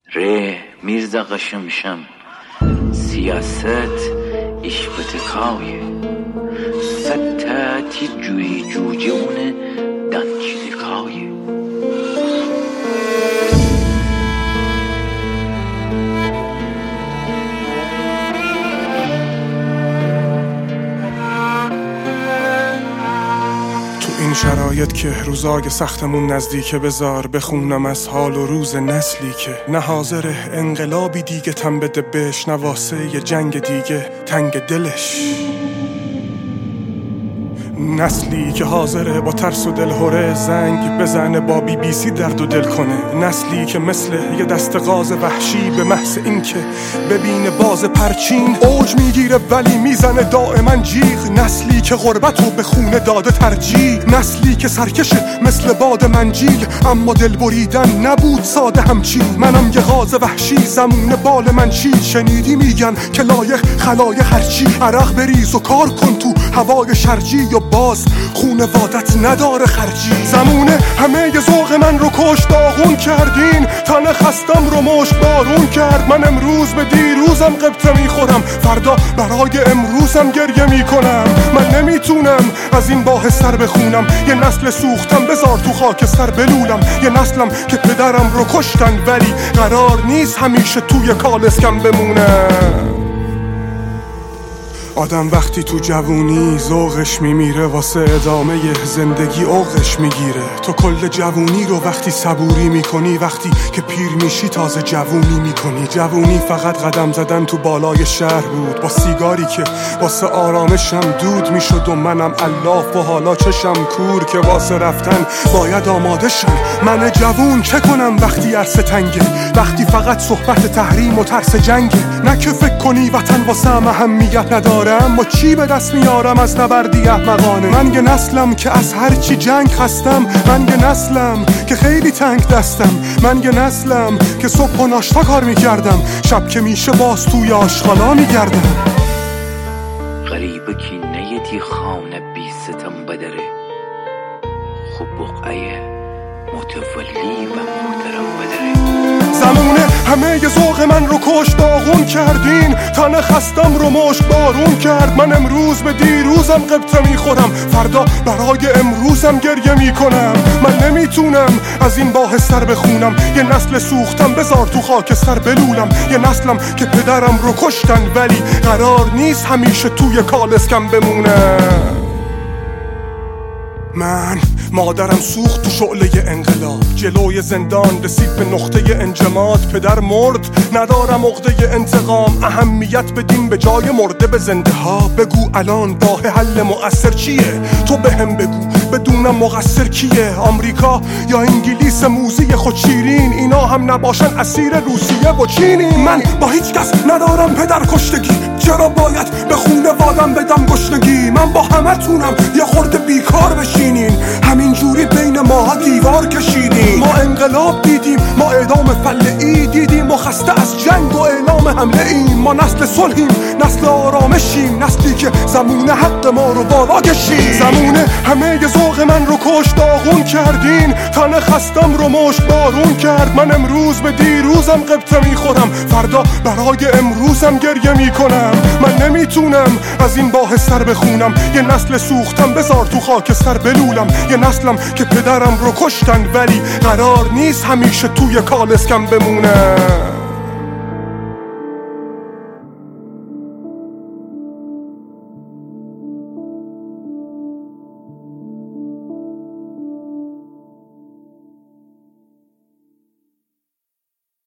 ره میرزا قشمشم سیاست iş بتکایه ستتی جوی جوجه اونه دنچیدکایه این شرایط که روزای سختمون نزدیکه بذار بخونم از حال و روز نسلی که نه حاضره انقلابی دیگه تن بده بهش، نه واسه یه جنگ دیگه تنگ دلش، نسلی که حاضره با ترس و دلهوره زنگ بزنه با BBC درد و دل کنه، نسلی که مثل یه دست غاز وحشی به محض این که ببینه باز پرچین اوج میگیره ولی میزنه دائما جیغ، نسلی که غربتو به خونه داده ترجیح، نسلی که سرکشه مثل باد منجیل اما دل بریدن نبود ساده همچین، منم یه غاز وحشی زمون بال من چید، شنیدی میگن که لایق خلایق هرچی، عرق بریز و کار کن تو هوای شرجی یا باز خونوادت نداره خرجی، زمونه همه ی ذوق من رو کش داغون کردین، تن خستم رو مشت بارون کرد، من امروز به دیروزم قبطه میخورم فردا برای امروزم گریه میکنم، من نمیتونم از این باه سر بخونم، یه نسل سوختم بذار تو خاک سر بلولم، یه نسلم که پدرم رو کشتن ولی قرار نیست همیشه توی کالسکم بمونم. آدم وقتی تو جوونی ذوقش میمیره واسه ادامه زندگی اوقش میگیره، تو کل جوونی رو وقتی صبوری میکنی وقتی که پیر میشی تازه جوونی میکنی، جوونی فقط قدم زدن تو بالای شهر بود با سیگاری که واسه آرامشم دود میشد و منم الاف و حالا چشم کور که واسه رفتن باید آماده شم، من جوون چه کنم وقتی عرصه تنگه، وقتی فقط صحبت تحریم و ترس جنگه، نه که فکر کنی وطن واسه اهمیت نداره اما چی به دست میارم از نبردی احمقانه، من یه نسلم که از هرچی جنگ خستم، من یه نسلم که خیلی تنگ دستم، من یه نسلم که صبح و ناشتا کار میکردم شب که میشه باز توی آشغالا میگردم. غریبه که نیتی خانه بی ستم بدره خوب بقعه متولی و محترم بدره، زمونه همه ی ذوق من رو کش داغون کردین، تن خستم رو مشت بارون کرد، من امروز به دیروزم قبطه میخورم فردا برای امروزم گریه میکنم، من نمیتونم از این باه سر بخونم، یه نسل سوختم بذار تو خاک سر بلولم، یه نسلم که پدرم رو کشتن ولی قرار نیست همیشه توی کالسکم بمونم. من مادرم سوخت تو شعله انقلاب، جلوی زندان رسید به نقطه انجماد، پدر مرد ندارم عقده انتقام، اهمیت بدیم به جای مرده به زنده ها، بگو الان راه حل مؤثر چیه، تو بهم بگو بدونم مقصر کیه، آمریکا یا انگلیس موزی خود شیرین، اینا هم نباشن اسیر روسیه و چینی، من با هیچ کس ندارم پدر کشتگی، چرا باید به خونوادم بدم گشنگی، من با همه تونم یه خورده بیکار بشینین، همین جوری بین ما دیوار کشیدیم، ما انقلاب دیدیم، ما اعدام فلعی دیدیم و خسته از جنگ و اعلام حمله ایم، ما نسل صلحیم، نسل آرامشیم، نسلی که زمونه حق ما رو بالا کشید، زمونه همه ی ذوق من رو کش داغون کردین، تن خستم رو مشت بارون کرد، من امروز به دیروزم قبطه میخورم فردا برای امروزم گریه میکنم، من نمیتونم از این باه سر بخونم، یه نسل سوختم بذار تو خاک سر بلولم، یه نسلم که پدرم رو کشتن ولی قرار نیست همیشه توی کالسکم بمونم.